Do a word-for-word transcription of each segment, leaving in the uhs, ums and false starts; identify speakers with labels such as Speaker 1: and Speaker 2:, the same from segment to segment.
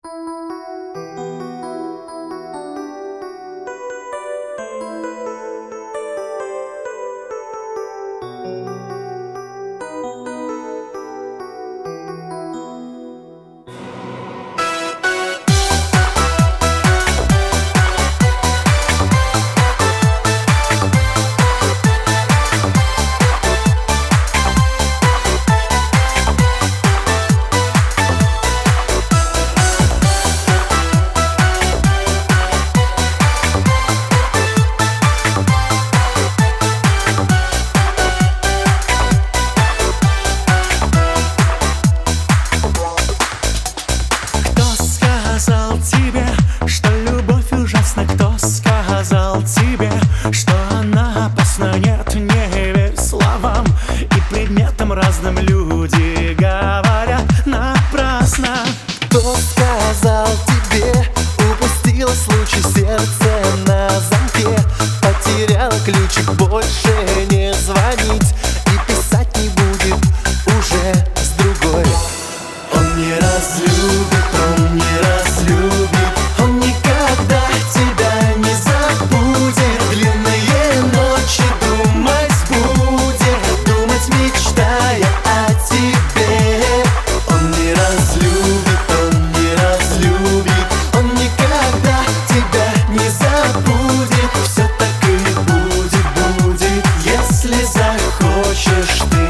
Speaker 1: Разным люди говорят напрасно.
Speaker 2: Кто сказал тебе, упустила случай, сердце на замке, потеряла ключик, больше не звонить и писать не будет уже с другой. Он не разлюбит, он не разлюбит, он никогда тебя не забудет. Длинные ночи думать будет, думать мечтая о тебе. Он не разлюбит, он не разлюбит, он никогда тебя не забудет. Все так и будет, будет, если захочешь ты.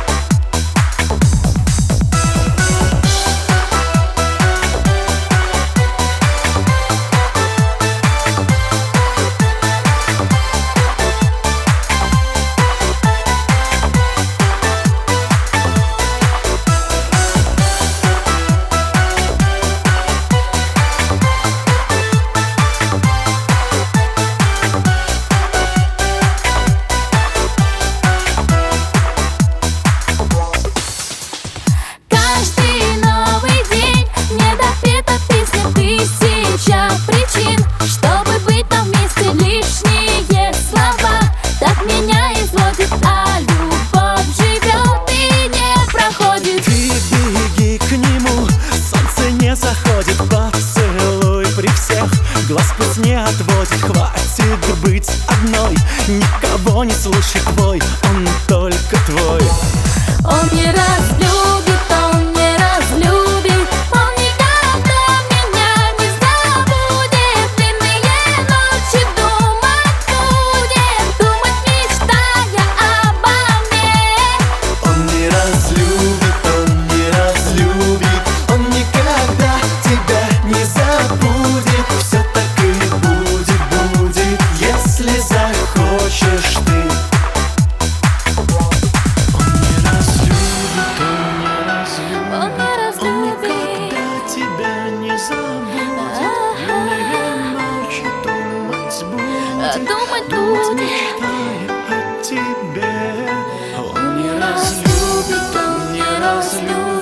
Speaker 1: Заходит поцелуй при всех, глаз пусть не отводит. Хватит быть одной, никого не слушай твой, он только твой.
Speaker 3: Он не разлюбит, он не разлюбит, он никогда меня не забудет. Длинные ночи думать будет, думать мечтая обо мне.
Speaker 2: Он не разлюбит, он не разлюбит, он никогда тебя не забудет. Все так и будет, будет, если захочешь ты. Он не разлюбит, он не разлюбит,
Speaker 3: Он не разлюбит,
Speaker 2: никогда тебя не забудет. Длинные ночи думать будет,
Speaker 3: думать
Speaker 2: думать
Speaker 3: будет.
Speaker 2: мечтая о тебе. Он не разлюбит, он не разлюбит.